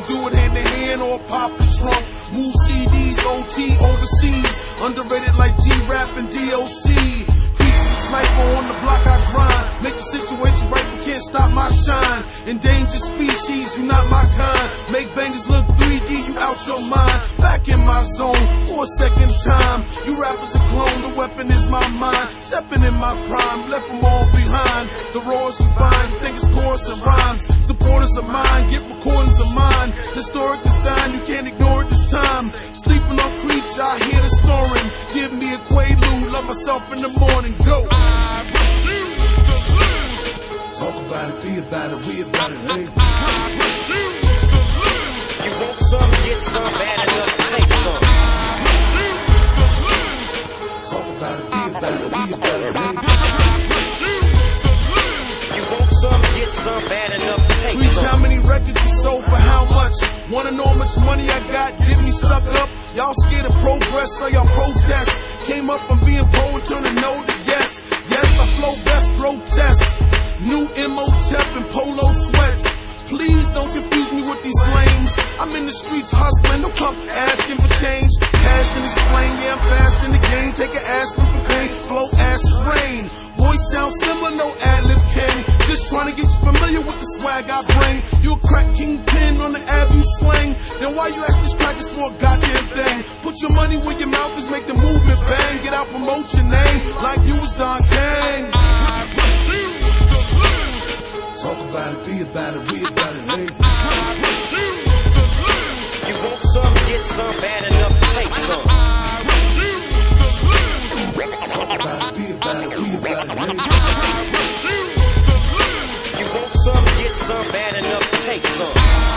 do it hand to hand or pop the trunk. Move CDs, OT overseas, underrated like G-Rap and DOC. Preachers a sniper on the block, I grind. Make the situation right, but can't stop my shine. Endangered species, you not my kind. Make bangers look 3D, you out your mind. Back in my zone for a second time. You rappers a clone, the weapon is my mind. Stepping in my prime, left them all behind. The roars we find, you think it's chorus and rhymes. Supporters of mine, get recordings of mine. Historic design, you can't ignore it this time. Sleeping on creeps, I hear the snoring. Give me a Quaalude, love myself in the morning. Go. Talk about it, be about it, we about it, hey. You want some, get some, bad enough, take some. Talk about it, be about it, we about it, hey. You want some, get some, bad enough, take Please, some. how many records you sold for how much? Wanna know how much money I got? Get me stuck up. Y'all scared of progress, so y'all protest. Came up from being pro and turning no to yes. Yes, I flow best, grotesque. New Imhotep and polo sweats. Please don't confuse me with these lames. I'm in the streets hustling, no come asking for change. Cash and explain, yeah, I'm fast in the game. Take an aspirin for pain, flow acid rain. Voice sounds similar, no ad-lib king. Just trying to get you familiar with the swag I bring. You a crack kingpin on the avenue slang. Then why you ask these crackers for a goddamn thing? Put your money where your mouth is, make the movement bang. Get out, promote your name like you was Don King. Talk about it, be about it, we about it, hey. You want some, get some, bad enough, take some. Talk about it, be about it, we about it, hey. You want some, get some, bad enough, take some.